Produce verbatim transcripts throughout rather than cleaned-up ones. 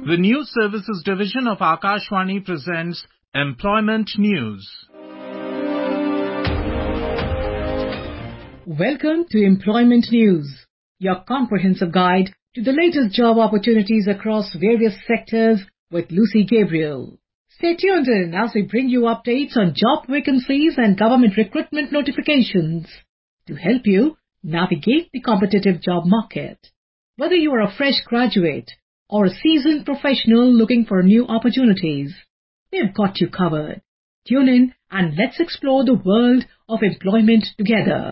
The News Services Division of Akashvani presents Employment News. Welcome to Employment News, your comprehensive guide to the latest job opportunities across various sectors with Lucy Gabriel. Stay tuned in as we bring you updates on job vacancies and government recruitment notifications to help you navigate the competitive job market. Whether you are a fresh graduate or a seasoned professional looking for new opportunities, we've got you covered. Tune in and let's explore the world of employment together.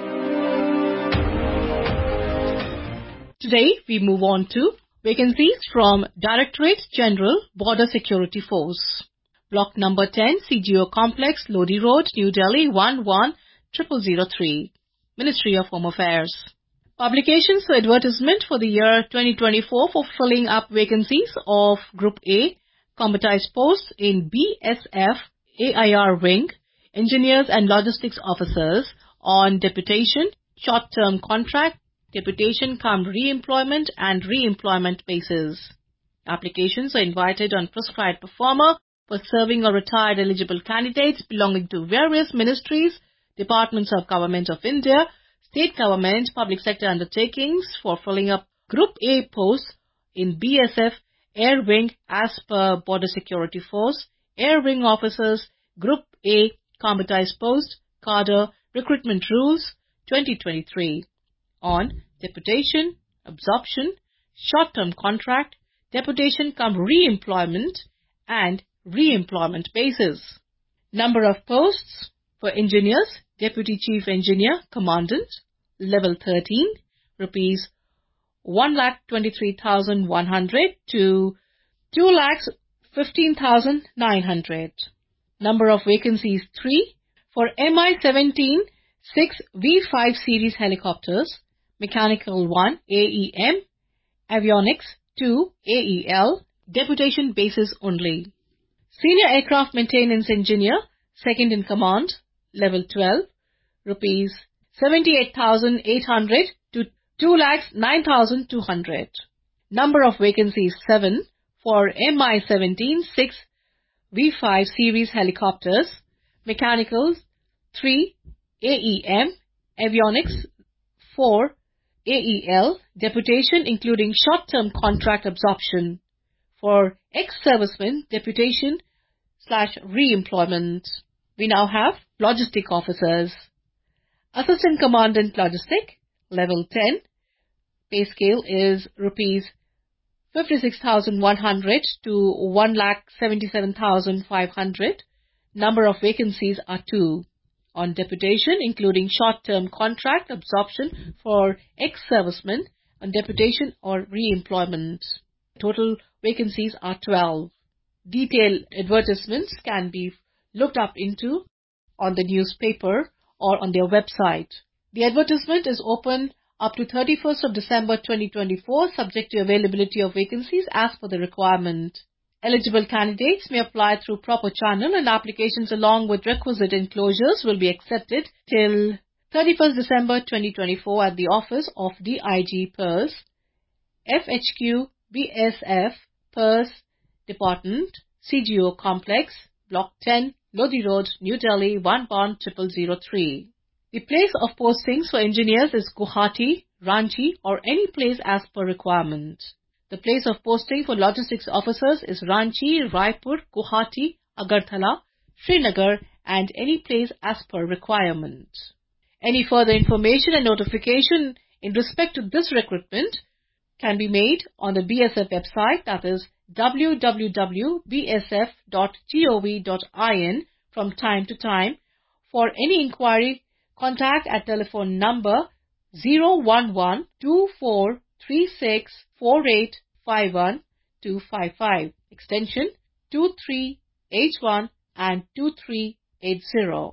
Today, we move on to vacancies from Directorate General Border Security Force. Block number ten, C G O Complex, Lodi Road, New Delhi, one one zero zero zero three. Ministry of Home Affairs. Publications for advertisement for the year twenty twenty-four for filling up vacancies of Group A, combatized posts in B S F A I R Wing, Engineers and Logistics Officers on deputation, short-term contract, deputation cum re-employment and re-employment basis. Applications are invited on prescribed performer for serving or retired eligible candidates belonging to various ministries, departments of Government of India, state government, public sector undertakings for filling up Group A posts in B S F Air Wing as per Border Security Force, Air Wing Officers, Group A combatized post, cadre, recruitment rules twenty twenty-three. On deputation, absorption, short-term contract, deputation cum re-employment and re-employment basis. Number of posts for engineers, Deputy Chief Engineer, Commandant, Level thirteen, rupees one lakh twenty-three thousand one hundred to two lakh fifteen thousand nine hundred. Number of vacancies three for M I seventeen six V five series helicopters, Mechanical one A E M, Avionics two A E L, deputation basis only. Senior Aircraft Maintenance Engineer, Second in Command, Level twelve, rupees seventy-eight thousand eight hundred to two lakh nine thousand two hundred. Number of vacancies seven for M I seventeen six V five series helicopters, Mechanicals three A E M, Avionics four A E L, deputation including short-term contract absorption. For ex-servicemen, deputation slash re-employment. We now have Logistic Officers. Assistant Commandant Logistic, Level ten. Pay scale is rupees fifty-six thousand one hundred to one lakh seventy-seven thousand five hundred. Number of vacancies are two. On deputation, including short-term contract absorption for ex-servicemen on deputation or re-employment. Total vacancies are twelve. Detailed advertisements can be looked up into on the newspaper or on their website. The advertisement is open up to thirty-first of December twenty twenty-four, subject to availability of vacancies as per the requirement. Eligible candidates may apply through proper channel and applications along with requisite enclosures will be accepted till thirty-first December twenty twenty-four at the office of D I G Pers, F H Q B S F Pers Department, C G O Complex, Block ten, Lodi Road, New Delhi, one one zero zero zero three. The place of postings for engineers is Guwahati, Ranchi or any place as per requirement. The place of posting for logistics officers is Ranchi, Raipur, Guwahati, Agartala, Srinagar and any place as per requirement. Any further information and notification in respect to this recruitment can be made on the B S F website, that is w w w dot b s f dot gov dot in from time to time. For any inquiry, contact at telephone number zero one one two four three six four eight five one two five five, extension two three eight one and two three eight zero.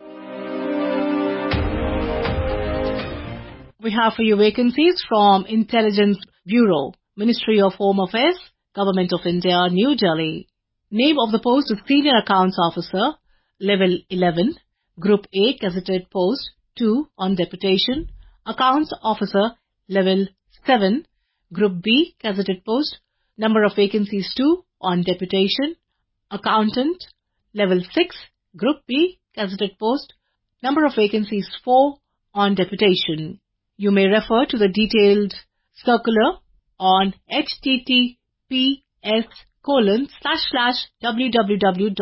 We have for you vacancies from Intelligence Bureau, Ministry of Home Affairs, Government of India, New Delhi. Name of the post is Senior Accounts Officer, Level eleven, Group A, Gazetted Post two on deputation, Accounts Officer, Level seven, Group B, Gazetted Post Number of vacancies two on deputation, accountant, level six, Group B, gazetted post. Number of vacancies four on deputation. You may refer to the detailed circular on https colon slash slash www.mha.gov.in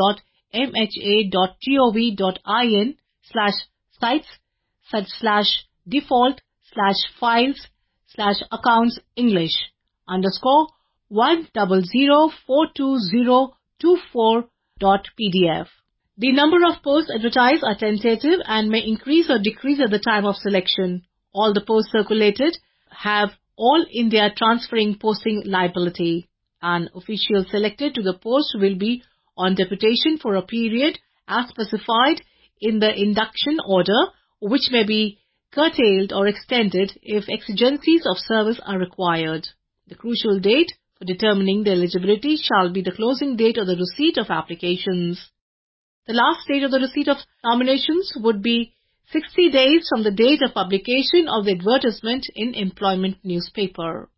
slash sites slash slash default slash files slash accounts English underscore one zero zero four two zero two four dot pdf. The number of posts advertised are tentative and may increase or decrease at the time of selection. All the posts circulated have All India transferring posting liability. An official selected to the post will be on deputation for a period as specified in the induction order, which may be curtailed or extended if exigencies of service are required. The crucial date for determining the eligibility shall be the closing date of the receipt of applications. The last date of the receipt of nominations would be sixty days from the date of publication of the advertisement in employment newspaper.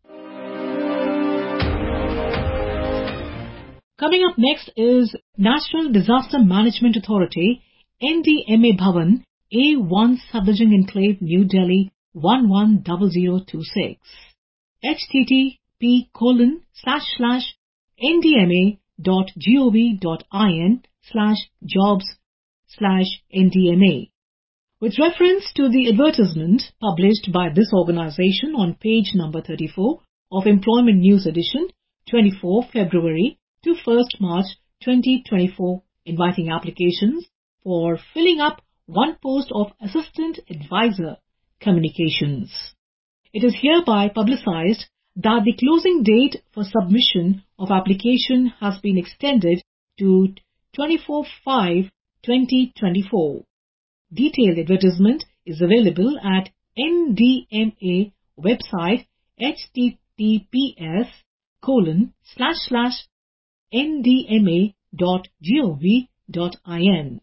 Coming up next is National Disaster Management Authority, N D M A Bhavan, A one Safdarjung Enclave, New Delhi one one zero zero two six. http colon slash slash ndma dot gov dot in slash jobs slash ndma. With reference to the advertisement published by this organization on page number thirty-four of Employment News Edition, twenty-fourth February to first March twenty twenty-four, inviting applications for filling up one post of Assistant Advisor Communications. It is hereby publicized that the closing date for submission of application has been extended to twenty-fourth May twenty twenty-four. Detailed advertisement is available at N D M A website https colon slash slash ndma dot gov dot in.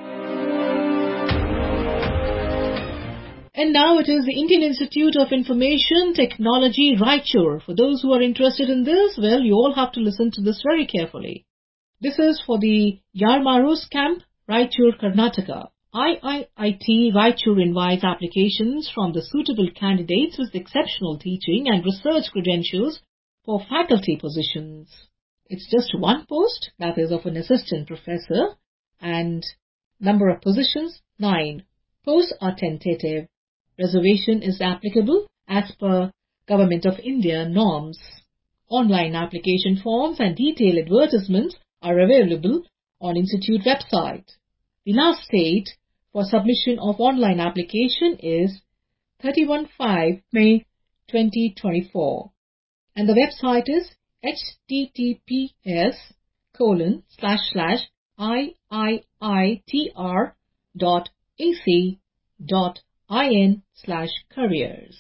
And now it is the Indian Institute of Information Technology, Raichur. For those who are interested in this, well, you all have to listen to this very carefully. This is for the Yarmarus Camp, Raichur, Karnataka. I I I T Raichur invites applications from the suitable candidates with exceptional teaching and research credentials for faculty positions. It's just one post, that is of an assistant professor, and number of positions, nine. Posts are tentative. Reservation is applicable as per Government of India norms. Online application forms and detailed advertisements are available on Institute website. The last date for submission of online application is thirty-first May twenty twenty-four, and the website is https colon slash slash iiitr dot ac dot in slash careers.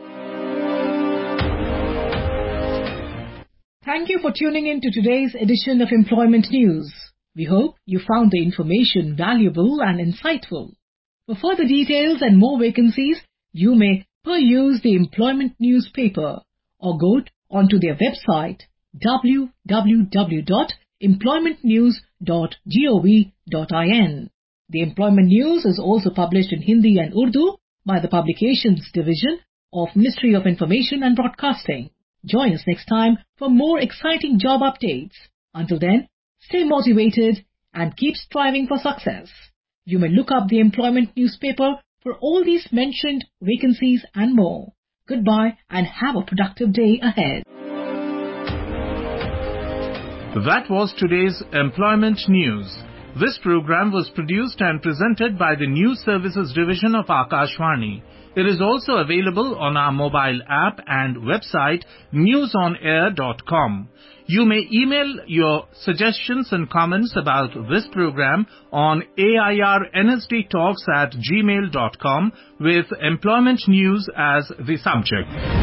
Thank you for tuning in to today's edition of Employment News. We hope you found the information valuable and insightful. For further details and more vacancies, you may peruse the Employment newspaper or go onto their website w w w dot employment news dot gov dot in. The Employment News is also published in Hindi and Urdu by the Publications Division of Ministry of Information and Broadcasting. Join us next time for more exciting job updates. Until then, stay motivated and keep striving for success. You may look up the Employment newspaper for all these mentioned vacancies and more. Goodbye and have a productive day ahead. That was today's Employment News. This program was produced and presented by the News Services Division of Akashvani. It is also available on our mobile app and website news on air dot com. You may email your suggestions and comments about this program on airnsdtalks at gmail dot com with Employment News as the subject.